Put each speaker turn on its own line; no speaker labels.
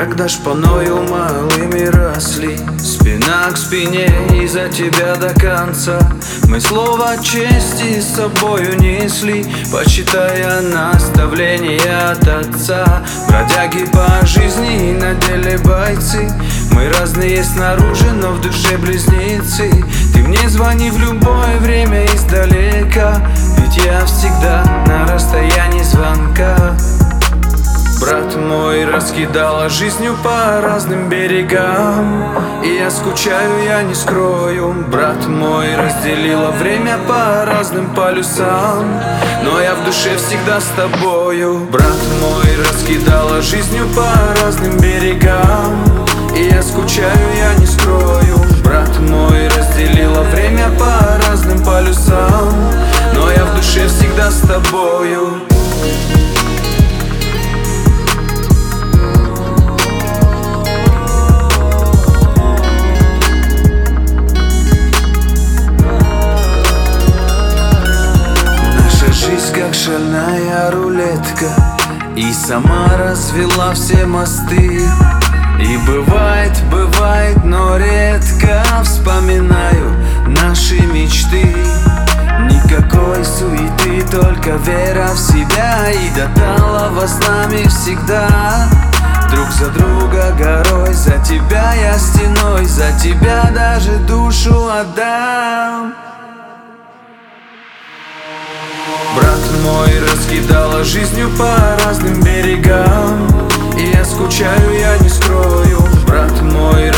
когда шпаною малыми росли, спина к спине и за тебя до конца. Мы слово чести с собою несли, почитая наставления от отца. Бродяги по жизни и на деле бойцы, мы разные снаружи, но в душе близнецы. Ты мне звони в любое время издалека, ведь я всегда на расстоянии звонка. Брат мой раскидала жизнью по разным берегам, и я скучаю, я не скрою. Брат мой разделила время по разным полюсам, но я в душе всегда с тобою. Брат мой раскидала жизнью по разным берегам, и я скучаю, я не скрою. Брат мой разделила время по разным полюсам, но я в душе всегда с тобою. Жизнь как шальная рулетка, и сама развела все мосты. И бывает, но редко вспоминаю наши мечты. Никакой суеты, только вера в себя, и до талого с нами всегда. Друг за друга горой, за тебя я стеной, за тебя даже душу отдам. Брат мой раскидала жизнью по разным берегам, и я скучаю, я не скрою. Брат мой